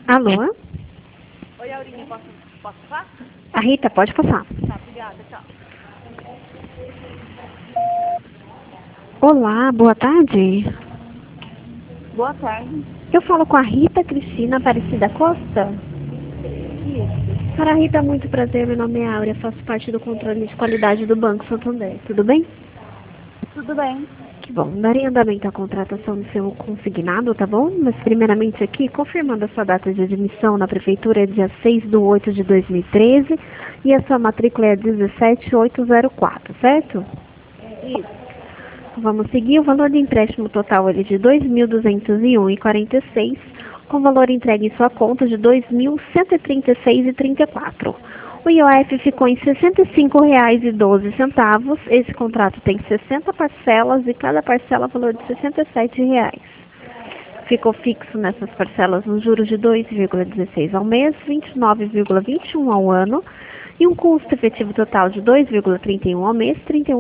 Alô? Oi, Aurinha, posso passar? A Rita, pode passar. Tá, obrigada, tchau. Olá, boa tarde. Boa tarde. Eu falo com a Rita Cristina Aparecida Costa. Isso. Para a Rita, muito prazer. Meu nome é Áurea, faço parte do controle de qualidade do Banco Santander. Tudo bem? Tudo bem? Que bom. Darei andamento à contratação do seu consignado, tá bom? Mas primeiramente aqui, confirmando a sua data de admissão na prefeitura é dia 6/8/2013 e a sua matrícula é 17804, certo? Isso. Vamos seguir. O valor de empréstimo total ele é de R$ 2.201,46, com valor entregue em sua conta de R$ 2.136,34. O IOF ficou em R$ 65,12. Esse contrato tem 60 parcelas e cada parcela valor de R$ 67. Ficou fixo nessas parcelas nos juros de 2,16 ao mês, 29,21 ao ano e um custo efetivo total de 2,31 ao mês,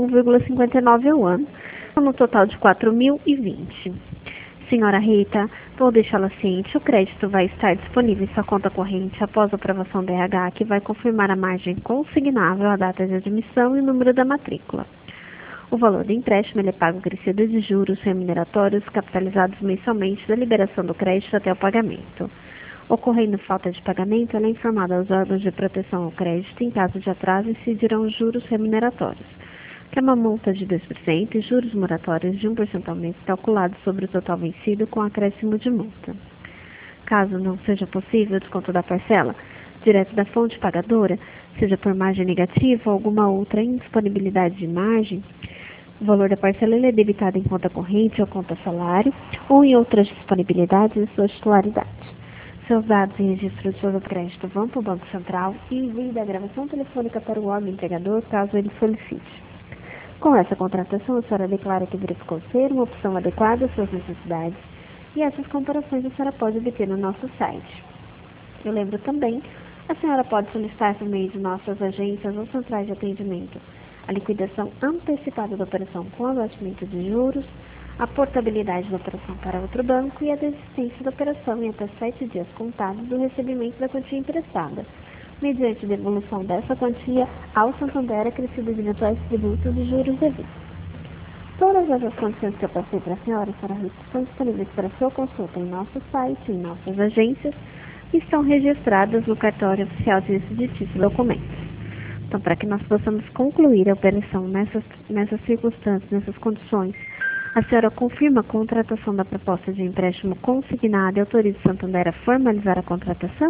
31,59 ao ano, no total de 4.020. Senhora Rita, vou deixá-la ciente, o crédito vai estar disponível em sua conta corrente após a aprovação da RH, que vai confirmar a margem consignável, a data de admissão e o número da matrícula. O valor do empréstimo ele é pago acrescido de juros remuneratórios capitalizados mensalmente da liberação do crédito até o pagamento. Ocorrendo falta de pagamento, ela é informada aos órgãos de proteção ao crédito. Em caso de atraso, incidirão juros remuneratórios, que é uma multa de 2% e juros moratórios de 1% ao mês calculados sobre o total vencido com acréscimo de multa. Caso não seja possível o desconto da parcela direto da fonte pagadora, seja por margem negativa ou alguma outra indisponibilidade de margem, o valor da parcela ele é debitado em conta corrente ou conta salário ou em outras disponibilidades de sua titularidade. Seus dados e registro de seu crédito vão para o Banco Central e envie da gravação telefônica para o órgão empregador caso ele solicite. Com essa contratação, a senhora declara que verificou ser uma opção adequada às suas necessidades e essas comparações a senhora pode obter no nosso site. Eu lembro também, a senhora pode solicitar por meio de nossas agências ou centrais de atendimento a liquidação antecipada da operação com abatimento de juros, a portabilidade da operação para outro banco e a desistência da operação em até 7 dias contados do recebimento da quantia emprestada, mediante devolução dessa quantia ao Santander acrescido de eventuais tributos e juros devidos. Todas essas condições que eu passei para a senhora Rita, estão disponíveis para sua consulta em nosso site, em nossas agências, e estão registradas no cartório oficial de títulos e documentos. Então, para que nós possamos concluir a operação nessas circunstâncias, nessas condições, a senhora confirma a contratação da proposta de empréstimo consignado e autoriza o Santander a formalizar a contratação?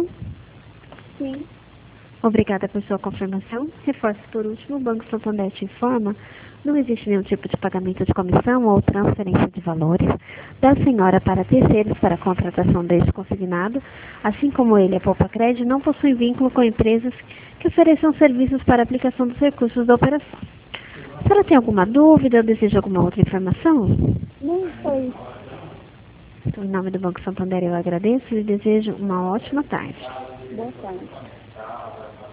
Sim. Obrigada por sua confirmação. Reforço por último, o Banco Santander te informa, não existe nenhum tipo de pagamento de comissão ou transferência de valores da senhora para terceiros para a contratação deste consignado, assim como ele, a Poupa Crédito, não possui vínculo com empresas que ofereçam serviços para a aplicação dos recursos da operação. A senhora tem alguma dúvida ou deseja alguma outra informação? Não sei. Então, em nome do Banco Santander eu agradeço e desejo uma ótima tarde. Boa tarde.